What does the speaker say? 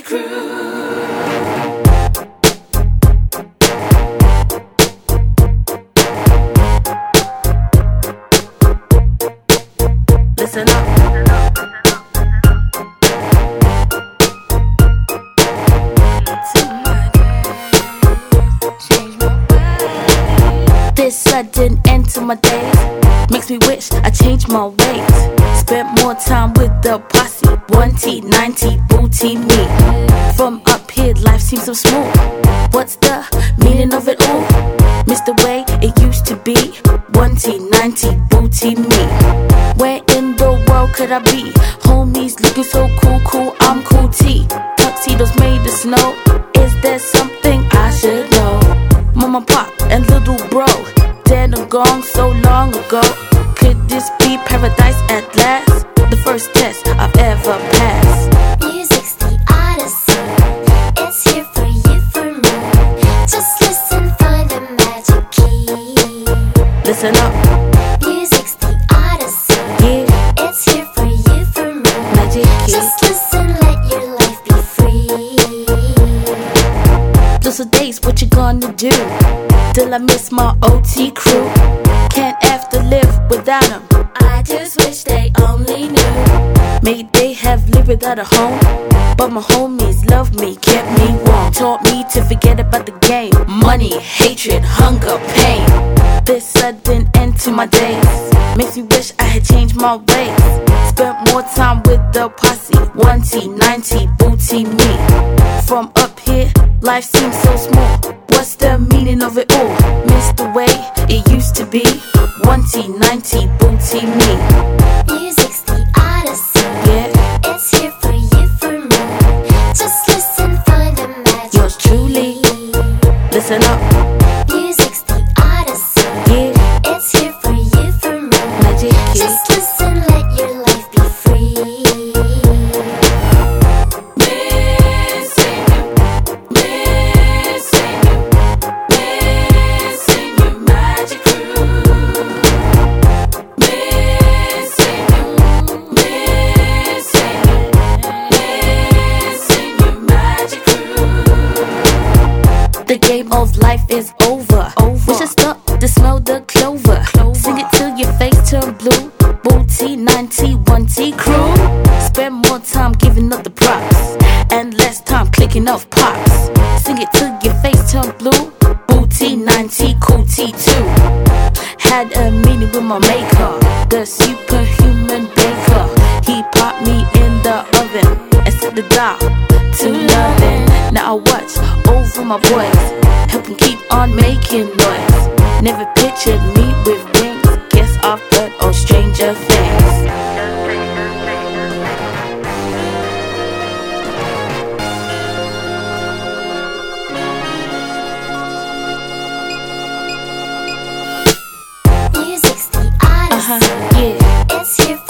Crew. Listen up. This sudden end to my days makes me wish I changed my ways. Spent more time with the posse, 1T, 90, booty me. From up here, life seems so smooth. What's the meaning of it all? Miss the way it used to be, 1T, 90, booty me. Where in the world could I be? Homies looking so cool, I'm cool T. Tuxedos made of snow. Is there something I should know? Mama, pop, and little bro, dead and gone so long ago. Could this be paradise at last? The first test I've ever passed. Music's the odyssey. It's here for you, for me. Just listen, find the magic key. Listen up. Music's the odyssey. Yeah. It's here for you, for me. Magic key. Just listen, let your life be free. Those are days, what you gonna do? Till I miss my OT crew. Can't have to live without them. I just wish they only knew. May they have lived without a home, but my homies loved me, kept me warm. Taught me to forget about the game. Money, hatred, hunger, pain. This sudden end to my days makes me wish I had changed my ways. Spent more time with the posse, 1T, 90, booty me. From up here, life seems so small. What's the meaning of it all? Miss the way it used to be, 1T, 90, booty me. Music's the odyssey. Yeah. It's here for you, for me. Just listen, find the magic Yours truly. key. Listen up. Music's the odyssey. Yeah. It's here for you, for me. Magic key. Just listen, let your life be free. Missing you, missing you, missing you, Magic Crew. Missing you, missing you, Magic Crew. The game of life is over. We should stop to smell the clover. Sing it till your face turn blue. Booty, 90, 1T crew. Spend more time giving up the props and less time clicking off pops. Sing it till your face turn blue. Booty, 90, cool T2. Had a meeting with my maker, the superhuman baker. He popped me in the oven and set the dial to loving. Now I watch over my boys, help them keep on making noise. Never pictured me with wings, guess I've heard of stranger things. Music's the odyssey. Yeah. It's here